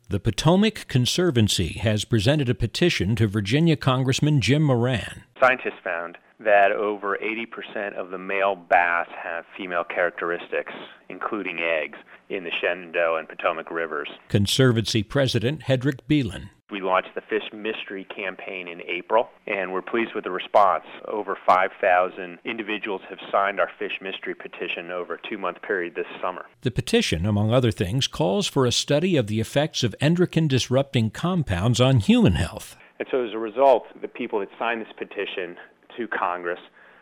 The Potomac Conservancy has presented a petition to Virginia Congressman Jim Moran. Scientists found that over 80% of the male bass have female characteristics, including eggs, in the Shenandoah and Potomac rivers. Conservancy President Hedrick Beelan. We launched the Fish Mystery campaign in April, and we're pleased with the response. Over 5,000 individuals have signed our Fish Mystery petition over a 2-month period this summer. The petition, among other things, calls for a study of the effects of endocrine-disrupting compounds on human health. And so as a result, the people that signed this petition to Congress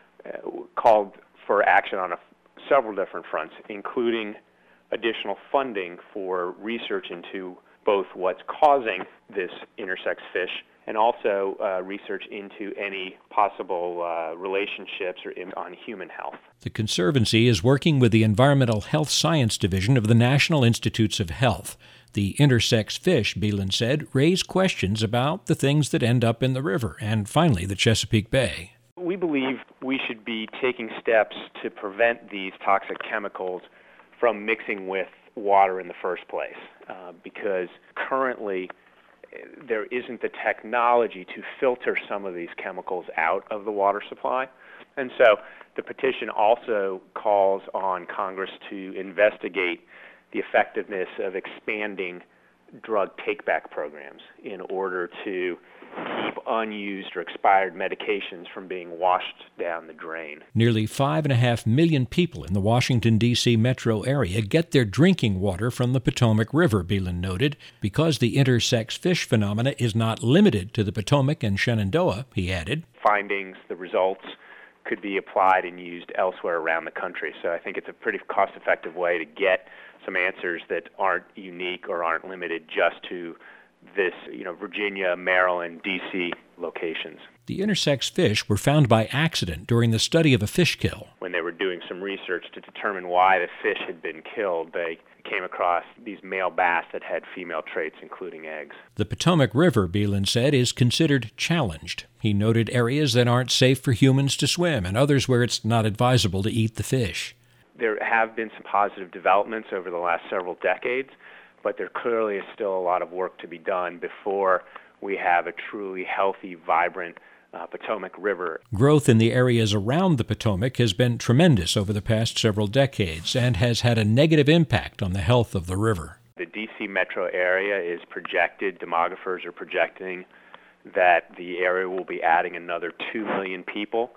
called for action on several different fronts, including additional funding for research into both what's causing this intersex fish and also research into any possible relationships on human health. The Conservancy is working with the Environmental Health Science Division of the National Institutes of Health. The intersex fish, Beelan said, raise questions about the things that end up in the river and, finally, the Chesapeake Bay. We believe we should be taking steps to prevent these toxic chemicals from mixing with water in the first place, because currently there isn't the technology to filter some of these chemicals out of the water supply. And so the petition also calls on Congress to investigate the effectiveness of expanding drug take-back programs in order to keep unused or expired medications from being washed down the drain. Nearly 5.5 million people in the Washington, D.C. metro area get their drinking water from the Potomac River, Beelan noted. Because the intersex fish phenomena is not limited to the Potomac and Shenandoah, he added. Findings, the results, could be applied and used elsewhere around the country. So I think it's a pretty cost-effective way to get some answers that aren't unique or aren't limited just to this, Virginia, Maryland, D.C. locations. The intersex fish were found by accident during the study of a fish kill. When they were doing some research to determine why the fish had been killed, they came across these male bass that had female traits, including eggs. The Potomac River, Beelan said, is considered challenged. He noted areas that aren't safe for humans to swim and others where it's not advisable to eat the fish. There have been some positive developments over the last several decades, but there clearly is still a lot of work to be done before we have a truly healthy, vibrant Potomac River. Growth in the areas around the Potomac has been tremendous over the past several decades and has had a negative impact on the health of the river. The D.C. metro area is projected, demographers are projecting that the area will be adding another 2 million people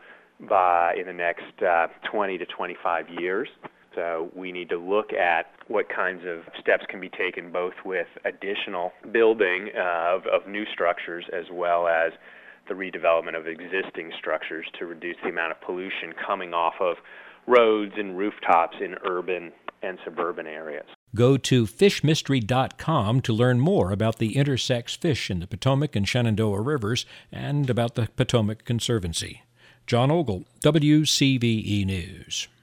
in the next 20 to 25 years. So we need to look at what kinds of steps can be taken both with additional building of new structures as well as the redevelopment of existing structures to reduce the amount of pollution coming off of roads and rooftops in urban and suburban areas. Go to fishmystery.com to learn more about the intersex fish in the Potomac and Shenandoah rivers and about the Potomac Conservancy. John Ogle, WCVE News.